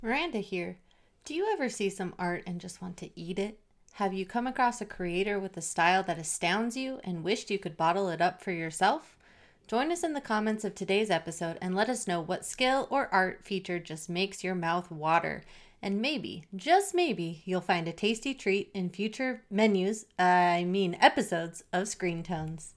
Miranda here. Do you ever see some art and just want to eat it? Have you come across a creator with a style that astounds you and wished you could bottle it up for yourself? Join us in the comments of today's episode and let us know what skill or art feature just makes your mouth water. And maybe, just maybe, you'll find a tasty treat in future episodes of Screen Tones.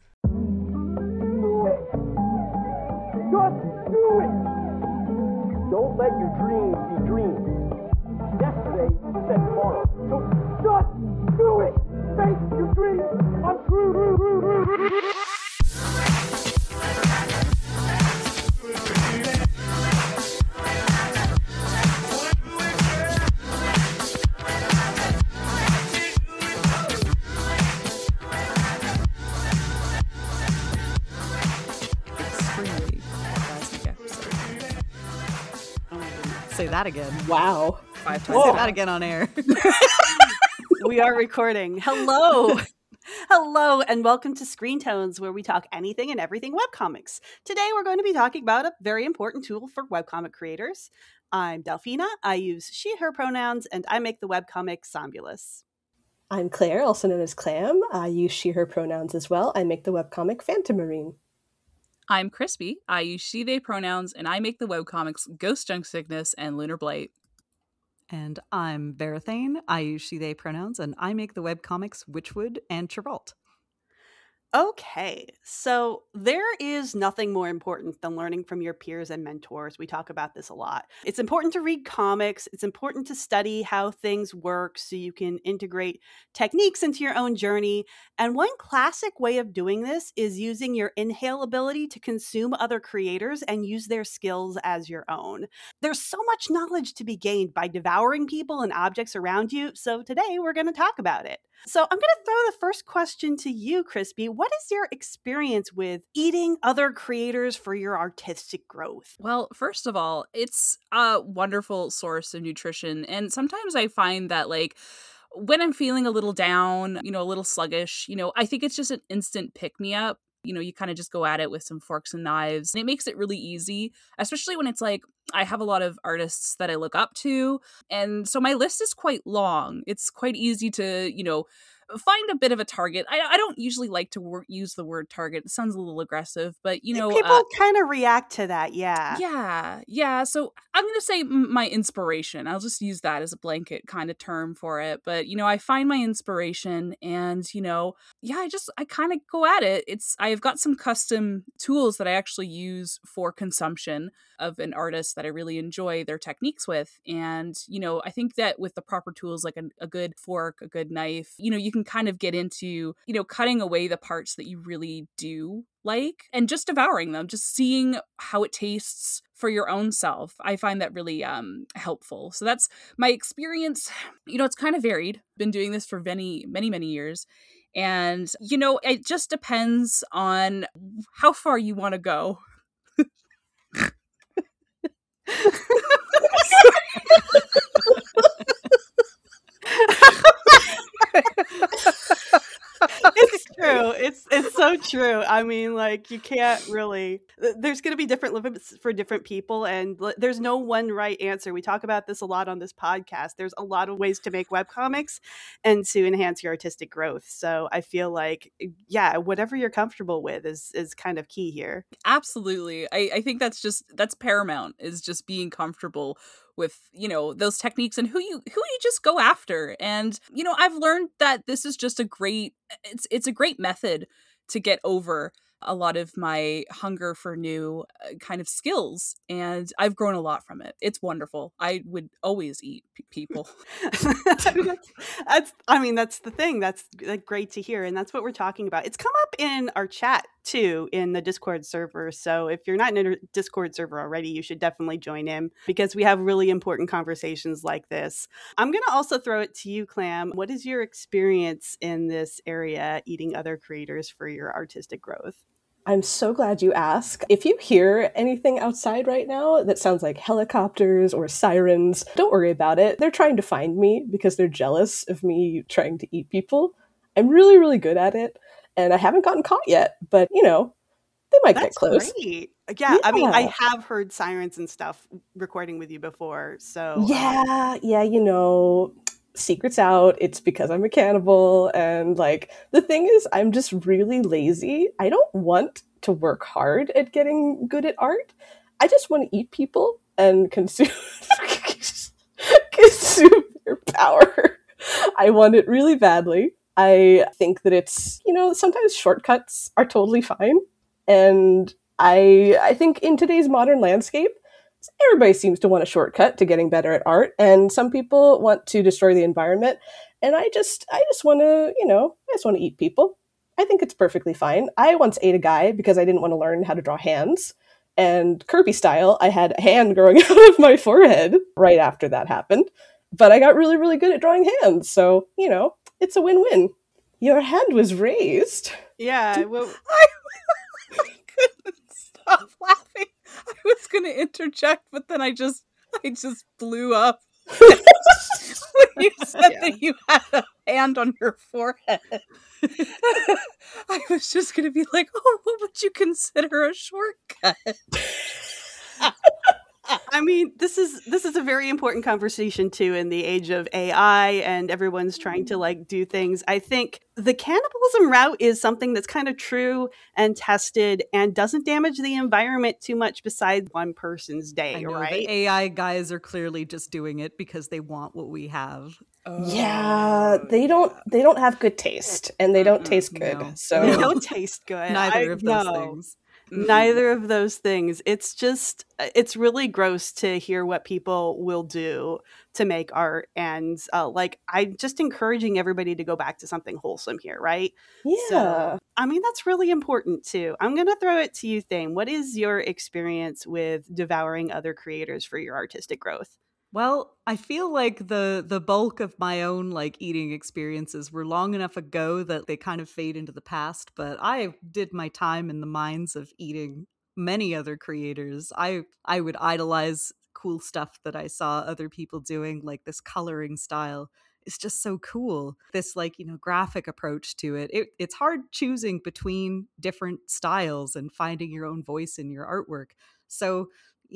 Just do it! Don't let your dreams be dreams. Yesterday said tomorrow. So just do it! Make your dreams untrue! Say that again. Wow. 5 times. Say that again on air. We are recording. Hello. Hello, and welcome to Screen Tones, where we talk anything and everything webcomics. Today, we're going to be talking about a very important tool for webcomic creators. I'm Delphina. I use she, her pronouns, and I make the webcomic Zombulus. I'm Claire, also known as Clam. I use she, her pronouns as well. I make the webcomic Phantomarine. I'm Crispy. I use she, they pronouns, and I make the webcomics Ghost Junk Sickness and Lunar Blight. And I'm Verathane. I use she, they pronouns, and I make the webcomics Witchwood and Chiralt. Okay, so there is nothing more important than learning from your peers and mentors. We talk about this a lot. It's important to read comics. It's important to study how things work so you can integrate techniques into your own journey. And one classic way of doing this is using your inhale ability to consume other creators and use their skills as your own. There's so much knowledge to be gained by devouring people and objects around you. So today we're going to talk about it. So I'm going to throw the first question to you, Crispy. What is your experience with eating other creators for your artistic growth? Well, first of all, it's a wonderful source of nutrition. And sometimes I find that, when I'm feeling a little down, a little sluggish, I think it's just an instant pick-me-up. You kind of just go at it with some forks and knives. And it makes it really easy, especially when it's I have a lot of artists that I look up to. And so my list is quite long. It's quite easy to, find a bit of a target. I don't usually like to use the word target. It sounds a little aggressive, but people kind of react to that. Yeah. So I'm going to say my inspiration. I'll just use that as a blanket kind of term for it. But, I find my inspiration and, I kind of go at it. I've got some custom tools that I actually use for consumption of an artist that I really enjoy their techniques with. And, I think that with the proper tools, like a good fork, a good knife, you can kind of get into, cutting away the parts that you really do like and just devouring them, just seeing how it tastes for your own self. I find that really helpful. So that's my experience. It's kind of varied. Been doing this for many, many, many years. And, it just depends on how far you want to go. It's true. It's so true. I mean, you can't really. There's going to be different limits for different people, and there's no one right answer. We talk about this a lot on this podcast. There's a lot of ways to make webcomics and to enhance your artistic growth. So I feel whatever you're comfortable with is kind of key here. Absolutely. I think that's paramount, is just being comfortable with, those techniques and who you just go after. And, I've learned that this is just it's a great method to get over a lot of my hunger for new kind of skills. And I've grown a lot from it. It's wonderful. I would always eat people. That's the thing. That's great to hear. And that's what we're talking about. It's come up in our chat too, in the Discord server. So if you're not in a Discord server already, you should definitely join in, because we have really important conversations like this. I'm going to also throw it to you, Clam. What is your experience in this area, eating other creators for your artistic growth? I'm so glad you asked. If you hear anything outside right now that sounds like helicopters or sirens, don't worry about it. They're trying to find me because they're jealous of me trying to eat people. I'm really, really good at it, and I haven't gotten caught yet, but, they might get close. Great. Yeah, I mean, I Yeah. have heard sirens and stuff recording with you before, so Yeah, secret's out. It's because I'm a cannibal. And like, the thing is, I'm just really lazy. I don't want to work hard at getting good at art. I just want to eat people and consume, consume their power. I want it really badly. I think that it's, sometimes shortcuts are totally fine. And I think in today's modern landscape, everybody seems to want a shortcut to getting better at art, and some people want to destroy the environment. And I just want to, I just want to eat people. I think it's perfectly fine. I once ate a guy because I didn't want to learn how to draw hands. And Kirby style, I had a hand growing out of my forehead right after that happened. But I got really, really good at drawing hands. So, it's a win-win. Your hand was raised. yeah, well, I couldn't stop laughing. I was going to interject, but then I just blew up when you said that you had a hand on your forehead. I was just going to be like, oh, what would you consider a shortcut? I mean, this is a very important conversation too in the age of AI and everyone's trying to like do things. I think the cannibalism route is something that's kind of true and tested and doesn't damage the environment too much besides one person's I day, know right? the AI guys are clearly just doing it because they want what we have. Yeah, they don't have good taste, and they don't taste good. no. So They don't taste good. Neither of those things. Neither of those things. It's really gross to hear what people will do to make art. And I'm just encouraging everybody to go back to something wholesome here, right? yeah. So, I mean, that's really important too. I'm going to throw it to you, Thane. What is your experience with devouring other creators for your artistic growth? Well, I feel like the bulk of my own like eating experiences were long enough ago that they kind of fade into the past, but I did my time in the minds of eating many other creators. I would idolize cool stuff that I saw other people doing, like this coloring style. It's just so cool. This like, graphic approach to it. It's hard choosing between different styles and finding your own voice in your artwork. So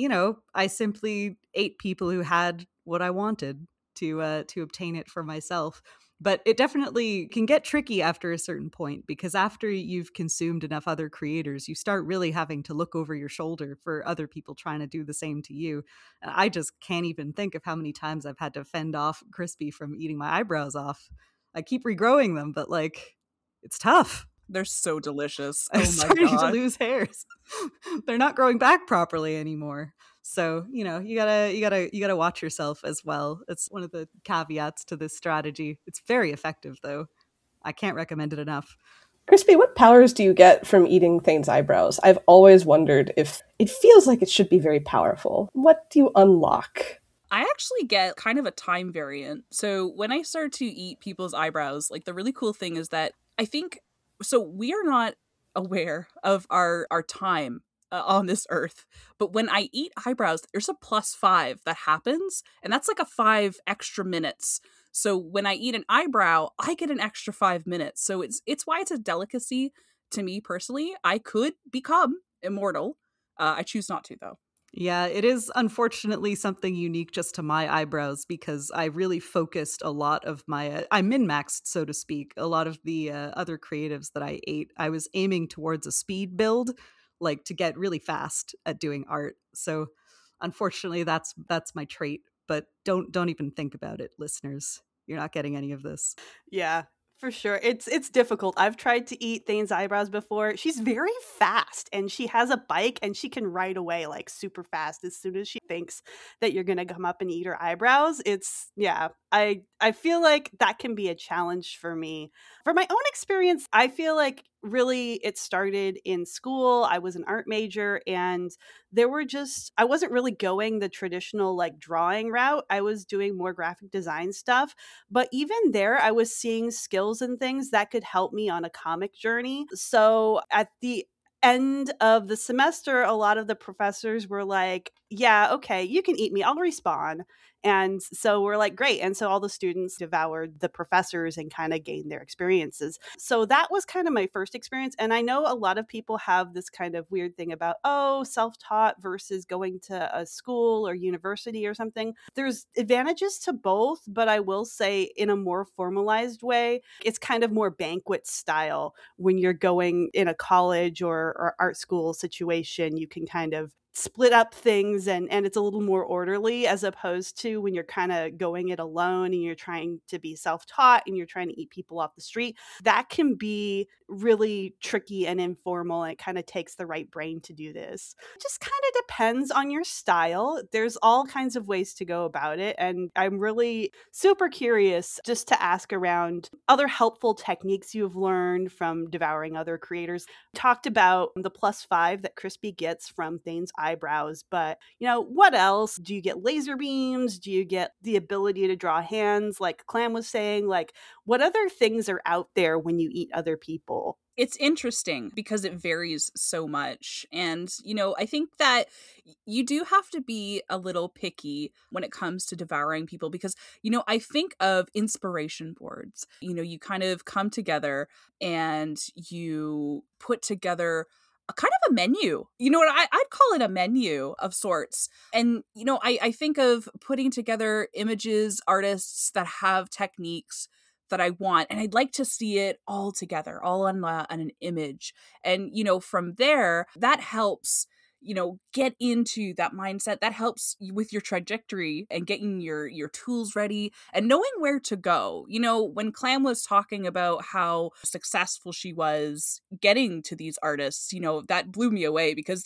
I simply ate people who had what I wanted to obtain it for myself. But it definitely can get tricky after a certain point, because after you've consumed enough other creators, you start really having to look over your shoulder for other people trying to do the same to you. And I just can't even think of how many times I've had to fend off Crispy from eating my eyebrows off. I keep regrowing them, but like, it's tough. They're so delicious. I'm Oh my starting to god. lose hairs. They're not growing back properly anymore. So, you gotta watch yourself as well. It's one of the caveats to this strategy. It's very effective though. I can't recommend it enough. Crispy, what powers do you get from eating Thane's eyebrows? I've always wondered if it feels like it should be very powerful. What do you unlock? I actually get kind of a time variant. So when I start to eat people's eyebrows, like the really cool thing is that I think so we are not aware of our time on this earth, but when I eat eyebrows, there's a +5 that happens, and that's like a 5 extra minutes. So when I eat an eyebrow, I get an extra 5 minutes. So it's why it's a delicacy to me personally. I could become immortal. I choose not to though. Yeah, it is unfortunately something unique just to my eyebrows, because I really focused a lot of my, I min-maxed, so to speak, a lot of the other creatives that I ate. I was aiming towards a speed build, like to get really fast at doing art. So unfortunately that's my trait, but don't even think about it, listeners. You're not getting any of this. Yeah, for sure. It's difficult. I've tried to eat Thane's eyebrows before. She's very fast and she has a bike and she can ride away like super fast as soon as she thinks that you're going to come up and eat her eyebrows. I feel like that can be a challenge for me. For my own experience, I feel like really it started in school. I was an art major and I wasn't really going the traditional like drawing route. I was doing more graphic design stuff. But even there, I was seeing skills and things that could help me on a comic journey. So at the end of the semester, a lot of the professors were like, yeah, okay, you can eat me. I'll respawn. And so we're like, great. And so all the students devoured the professors and kind of gained their experiences. So that was kind of my first experience. And I know a lot of people have this kind of weird thing about, oh, self-taught versus going to a school or university or something. There's advantages to both, but I will say in a more formalized way, it's kind of more banquet style. When you're going in a college or art school situation, you can kind of split up things and it's a little more orderly, as opposed to when you're kind of going it alone and you're trying to be self-taught and you're trying to eat people off the street. That can be really tricky and informal, and it kind of takes the right brain to do this. It just kind of depends on your style. There's all kinds of ways to go about it, and I'm really super curious just to ask around other helpful techniques you've learned from devouring other creators. Talked about the +5 that Crispy gets from Thane's eyebrows, but what else? Do you get laser beams? Do you get the ability to draw hands like Clam was saying? Like, what other things are out there when you eat other people? It's interesting because it varies so much. And, I think that you do have to be a little picky when it comes to devouring people because, I think of inspiration boards. You kind of come together and you put together a kind of a menu. You know what? I'd call it a menu of sorts. And, I think of putting together images, artists that have techniques that I want, and I'd like to see it all together, all on an image. And, from there, that helps, get into that mindset. That helps you with your trajectory and getting your tools ready and knowing where to go. When Clam was talking about how successful she was getting to these artists, that blew me away because,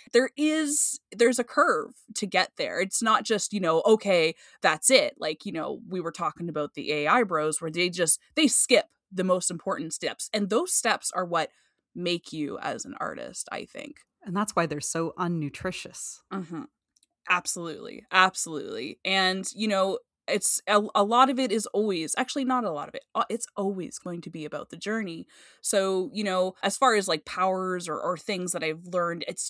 there's a curve to get there. It's not just, okay, that's it. Like, we were talking about the AI bros where they skip the most important steps. And those steps are what make you as an artist, I think. And that's why they're so unnutritious. Mm-hmm. Absolutely. Absolutely. And, it's a lot of it is always, actually not a lot of it, it's always going to be about the journey. So, as far as like powers or things that I've learned, it's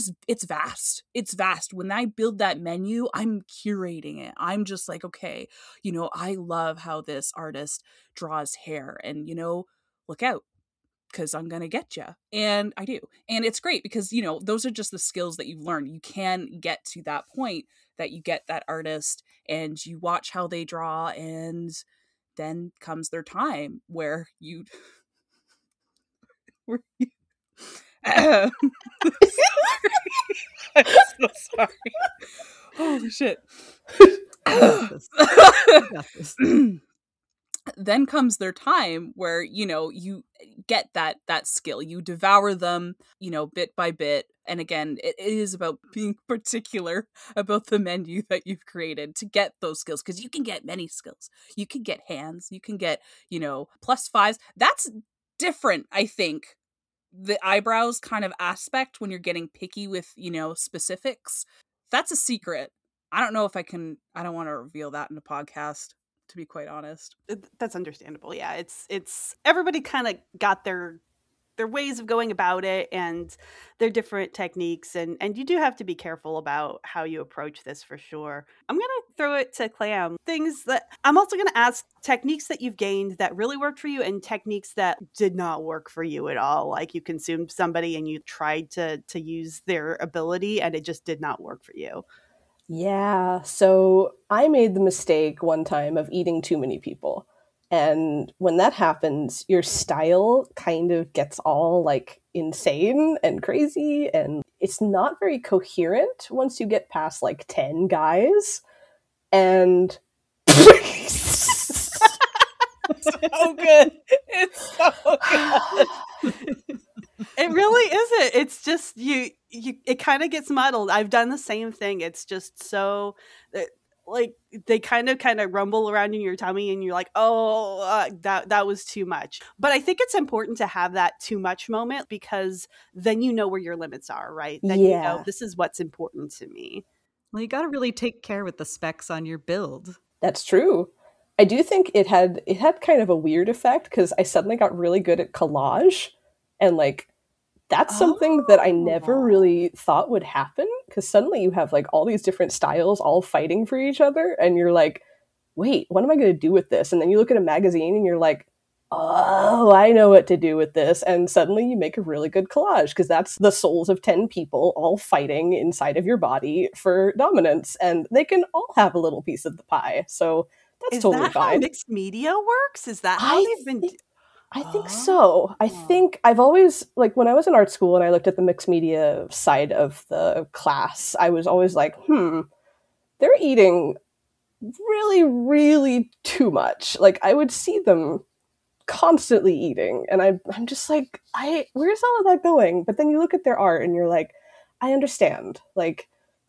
vast. It's vast. When I build that menu, I'm curating it. I'm just like, okay, I love how this artist draws hair and, look out, because I'm going to get you. And I do. And it's great because, those are just the skills that you've learned. You can get to that point that you get that artist and you watch how they draw, and then comes their time where you... I'm so sorry. Holy shit. Then comes their time where, you get that skill. You devour them, bit by bit. And again, it is about being particular about the menu that you've created to get those skills. Because you can get many skills. You can get hands. You can get, +5s. That's different, I think. The eyebrows kind of aspect when you're getting picky with, specifics. That's a secret. I don't know if I don't want to reveal that in a podcast, to be quite honest. That's understandable. Yeah, it's everybody kind of got their ways of going about it and their different techniques, and you do have to be careful about how you approach this for sure. I'm gonna throw it to Clam. Things that I'm also gonna ask, techniques that you've gained that really worked for you and techniques that did not work for you at all. Like you consumed somebody and you tried to use their ability and it just did not work for you. Yeah, so I made the mistake one time of eating too many people. And when that happens, your style kind of gets all like insane and crazy, and it's not very coherent once you get past like 10 guys. And so good. It's so good. It really isn't. It's just it kind of gets muddled. I've done the same thing. It's just so like they kind of rumble around in your tummy and you're like, oh, that was too much. But I think it's important to have that too much moment because then you know where your limits are, right? Then you know this is what's important to me. Well, you got to really take care with the specs on your build. That's true. I do think it had kind of a weird effect because I suddenly got really good at collage and like that's something that I never really thought would happen, because suddenly you have like all these different styles all fighting for each other, and you're like, wait, what am I going to do with this? And then you look at a magazine and you're like, oh, I know what to do with this. And suddenly you make a really good collage, because that's the souls of 10 people all fighting inside of your body for dominance, and they can all have a little piece of the pie. So that's Is totally that fine. how mixed media works? Is that how they've been? I think so. I think I've always, like, when I was in art school and I looked at the mixed media side of the class, I was always like, they're eating really, really too much. Like, I would see them constantly eating, and I'm just like, where's all of that going? But then you look at their art and you're like, I understand. Like,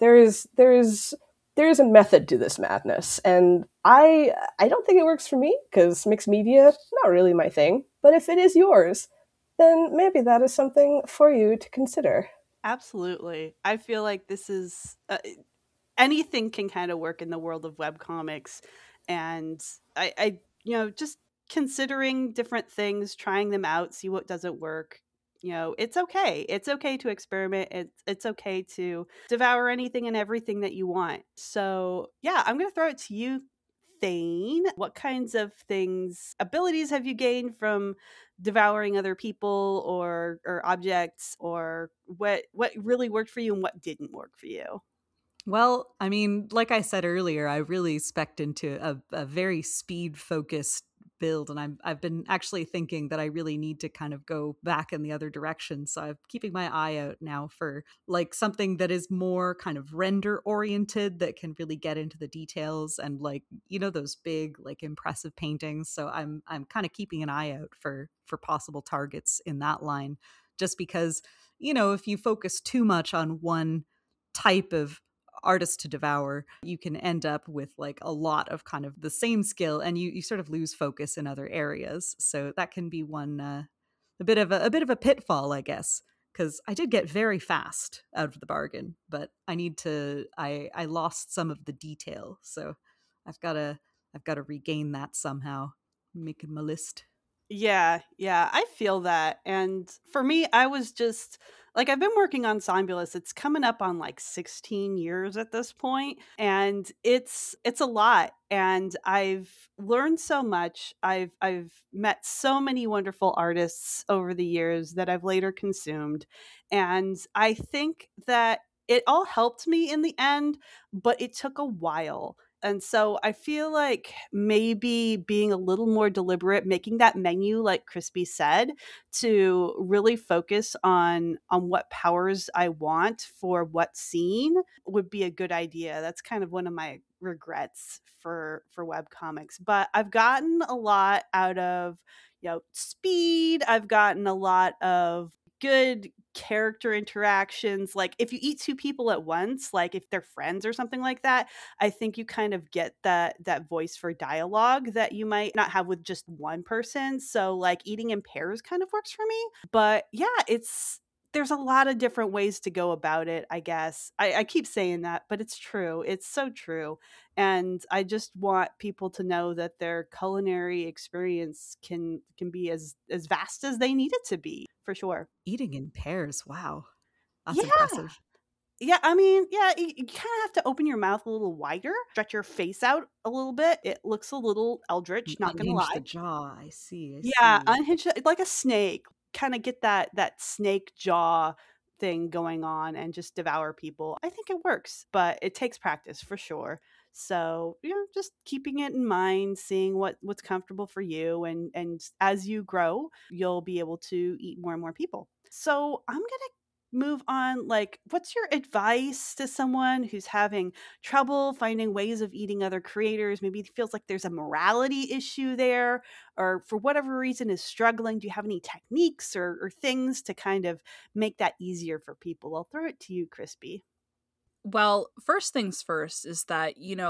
there is a method to this madness, and I don't think it works for me, because mixed media, not really my thing. But if it is yours, then maybe that is something for you to consider. Absolutely. I feel like this is anything can kind of work in the world of webcomics, and I just considering different things, trying them out, see what doesn't work. It's okay. It's okay to experiment. It's okay to devour anything and everything that you want. So yeah, I'm gonna throw it to you, Thane. What kinds of abilities have you gained from devouring other people or objects, or what really worked for you and what didn't work for you? Well, I mean, like I said earlier, I really spec'd into a very speed focused build, and I've been actually thinking that I really need to kind of go back in the other direction. So I'm keeping my eye out now for like something that is more kind of render oriented, that can really get into the details, and like, those big like impressive paintings. So I'm kind of keeping an eye out for possible targets in that line, just because, if you focus too much on one type of artist to devour, you can end up with like a lot of kind of the same skill, and you sort of lose focus in other areas. So that can be one a bit of a pitfall, I guess, because I did get very fast out of the bargain, but I lost some of the detail. So I've got to regain that somehow, making my list. Yeah, yeah, I feel that. And for me, I was just like, I've been working on Somnambulist. It's coming up on like 16 years at this point, and it's a lot. And I've learned so much. I've met so many wonderful artists over the years that I've later consumed, and I think that it all helped me in the end, but it took a while. And so I feel like maybe being a little more deliberate, making that menu, like Crispy said, to really focus on what powers I want for what scene would be a good idea. That's kind of one of my regrets for web comics. But I've gotten a lot out of, speed. I've gotten a lot of good character interactions. Like if you eat two people at once, like if they're friends or something like that, I think you kind of get that voice for dialogue that you might not have with just one person. So like eating in pairs kind of works for me. But yeah, there's a lot of different ways to go about it, I guess. I keep saying that, but it's true. It's so true. And I just want people to know that their culinary experience can be as vast as they need it to be, for sure. Eating in pairs, wow, that's Yeah. impressive. Yeah, I mean, yeah, you kind of have to open your mouth a little wider, stretch your face out a little bit. It looks a little eldritch, not gonna Unhinge lie. the jaw. I see. I Yeah, see. unhinge it like a snake. Kind of get that snake jaw thing going on and just devour people. I think it works, but it takes practice for sure. So, just keeping it in mind, seeing what's comfortable for you, and as you grow, you'll be able to eat more and more people. So, I'm going to move on. Like, what's your advice to someone who's having trouble finding ways of eating other creators? Maybe it feels like there's a morality issue there, or for whatever reason is struggling. Do you have any techniques or things to kind of make that easier for people? I'll throw it to you, Crispy. Well, first things first is that,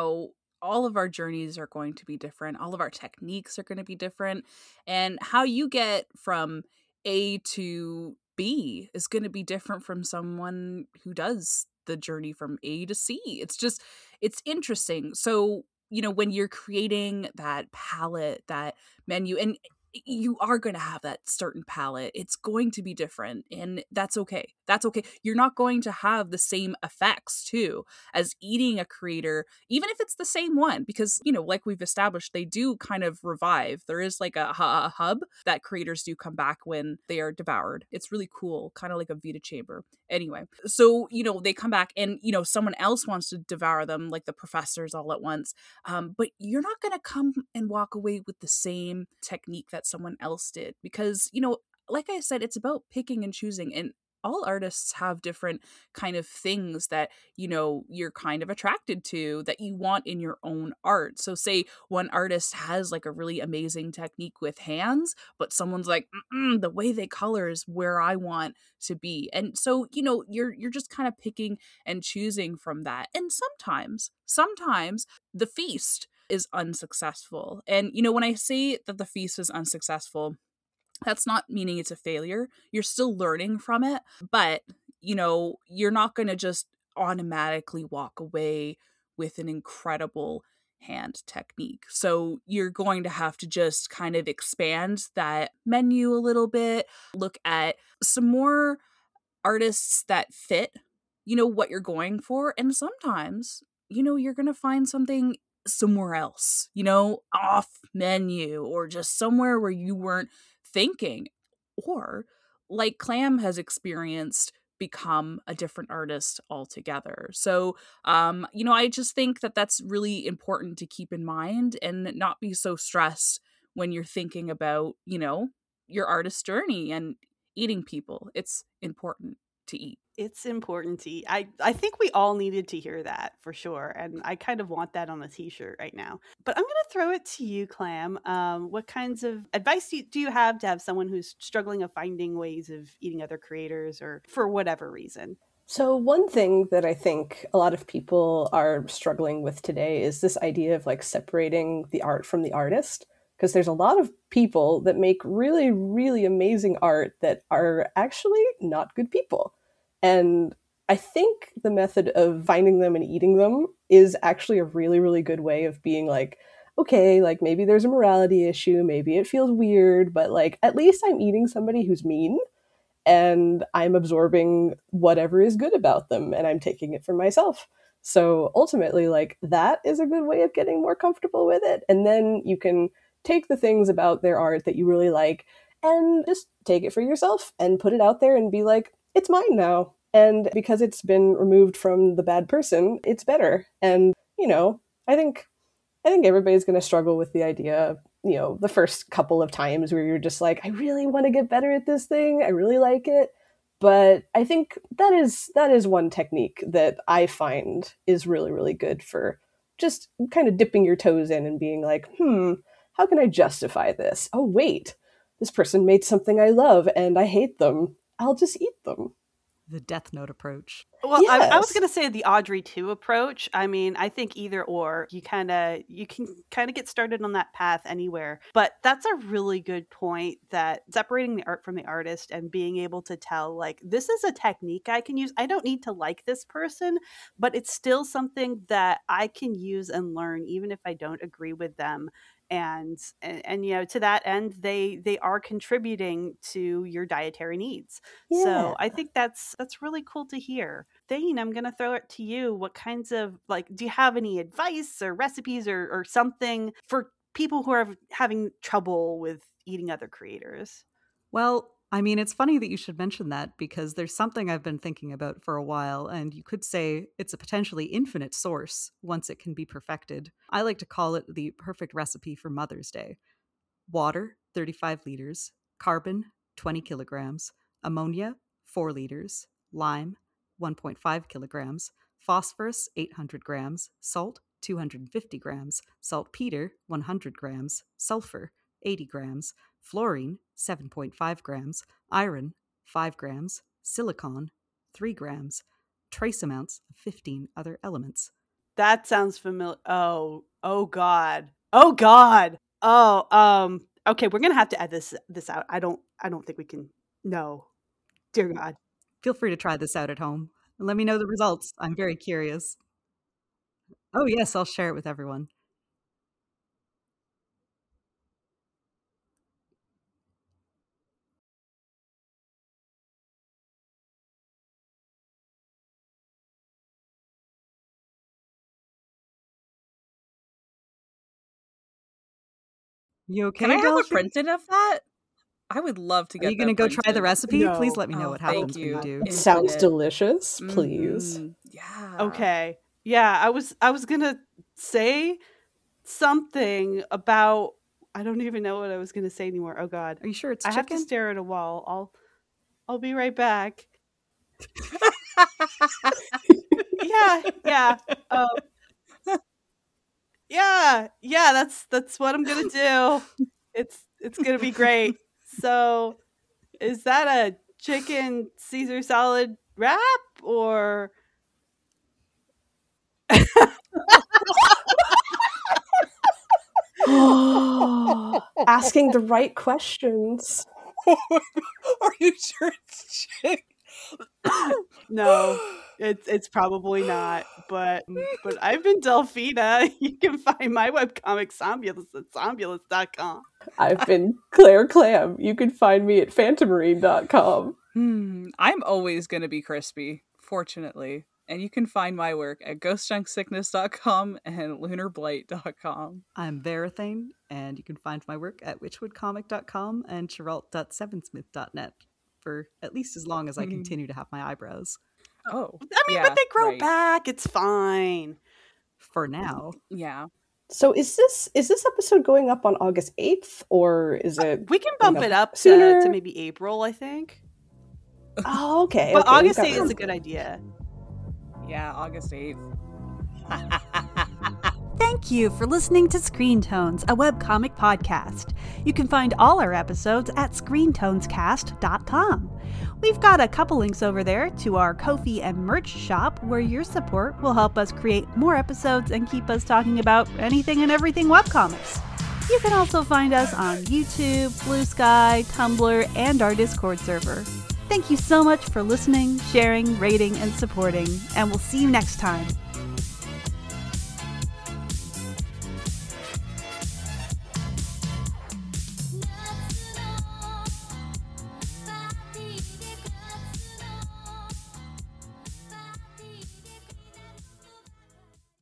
all of our journeys are going to be different. All of our techniques are going to be different. And how you get from A to B is going to be different from someone who does the journey from A to C. It's interesting. So, when you're creating that palette, that menu, and you are going to have that certain palette. It's going to be different, and that's okay. That's okay. You're not going to have the same effects too as eating a creator, even if it's the same one, because, like we've established, they do kind of revive. There is like a hub that creators do come back when they are devoured. It's really cool, kind of like a Vita chamber. Anyway, so, they come back and, someone else wants to devour them, like the professors all at once. But you're not going to come and walk away with the same technique that someone else did, because, like I said, it's about picking and choosing, and all artists have different kind of things that, you're kind of attracted to that you want in your own art. So say one artist has like a really amazing technique with hands, but someone's like, the way they color is where I want to be. And so, you're just kind of picking and choosing from that. And sometimes the feast is unsuccessful. And, when I say that the feast is unsuccessful, that's not meaning it's a failure. You're still learning from it, but, you're not going to just automatically walk away with an incredible hand technique. So you're going to have to just kind of expand that menu a little bit, look at some more artists that fit, what you're going for. And sometimes, you're going to find something somewhere else, off menu, or just somewhere where you weren't thinking, or like Clam has experienced, become a different artist altogether. So, I just think that that's really important to keep in mind and not be so stressed when you're thinking about, your artist journey and eating people. It's important to eat. It's important to eat. I think we all needed to hear that for sure. And I kind of want that on a t-shirt right now. But I'm going to throw it to you, Clam. What kinds of advice do you have to have someone who's struggling of finding ways of eating other creators, or for whatever reason? So one thing that I think a lot of people are struggling with today is this idea of like separating the art from the artist. Because there's a lot of people that make really, really amazing art that are actually not good people. And I think the method of finding them and eating them is actually a really, really good way of being like, okay, like maybe there's a morality issue, maybe it feels weird, but like at least I'm eating somebody who's mean, and I'm absorbing whatever is good about them, and I'm taking it for myself. So ultimately, like, that is a good way of getting more comfortable with it. And then you can take the things about their art that you really like and just take it for yourself and put it out there and be like, it's mine now. And because it's been removed from the bad person, it's better. And, I think everybody's going to struggle with the idea, the first couple of times where you're just like, I really want to get better at this thing. I really like it. But I think that is one technique that I find is really, really good for just kind of dipping your toes in and being like, how can I justify this? Oh, wait, this person made something I love and I hate them. I'll just eat them. The Death Note approach. Well, Yes. I was going to say the Audrey 2 approach. I mean, I think either or, you can kind of get started on that path anywhere. But that's a really good point, that separating the art from the artist and being able to tell, like, this is a technique I can use. I don't need to like this person, but it's still something that I can use and learn, even if I don't agree with them. And to that end, they are contributing to your dietary needs. Yeah. So I think that's really cool to hear. Thane, I'm gonna throw it to you. What kinds of, like, do you have any advice or recipes or something for people who are having trouble with eating other creators? Well, I mean, it's funny that you should mention that, because there's something I've been thinking about for a while, and you could say it's a potentially infinite source once it can be perfected. I like to call it the perfect recipe for Mother's Day. Water, 35 liters, carbon, 20 kilograms, ammonia, 4 liters, lime, 1.5 kilograms, phosphorus, 800 grams, salt, 250 grams, saltpeter, 100 grams, sulfur, 80 grams, fluorine, 7.5 grams, iron, 5 grams, silicon, 3 grams, trace amounts of 15 other elements. That sounds familiar. Oh God. Oh God. Oh, okay, we're gonna have to add this out. I don't think we can. No. Dear God. Feel free to try this out at home and let me know the results. I'm very curious. Oh yes, I'll share it with everyone. You okay, Can I have a Delphi? printed of that? I would love to Are get you going to that go try the printed. recipe? No. Please let me know Oh, what thank happens when you you. do. It sounds Infinite. delicious. Please. Yeah. Okay. Yeah, I was gonna say something about, I don't even know what I was gonna say anymore. Oh God. Are you sure it's I have to chicken? stare at a wall. I'll be right back. Yeah. Yeah, that's what I'm gonna do. It's gonna be great. So is that a chicken Caesar salad wrap or Asking the right questions. Are you sure it's chicken? no? It's probably not, but I've been Delphina. You can find my webcomic Zombulus at zombulus.com. I've been Claire Clam. You can find me at phantommarine.com. I'm always going to be Crispy, fortunately. And you can find my work at ghostjunksickness.com and lunarblight.com. I'm Verathane, and you can find my work at witchwoodcomic.com and chiralt.sevensmith.net for at least as long as I continue to have my eyebrows. Oh, I mean, yeah, but they grow right. back. It's fine. For now. Yeah. So is this episode going up on August 8th, or is it? We can bump it up sooner? to maybe April, I think. Oh, okay. But okay, August we've got 8th is a room. good idea. Yeah, August 8th. Thank you for listening to Screen Tones, a webcomic podcast. You can find all our episodes at screentonescast.com. We've got a couple links over there to our Ko-fi and merch shop, where your support will help us create more episodes and keep us talking about anything and everything webcomics. You can also find us on YouTube, Blue Sky, Tumblr, and our Discord server. Thank you so much for listening, sharing, rating, and supporting, and we'll see you next time.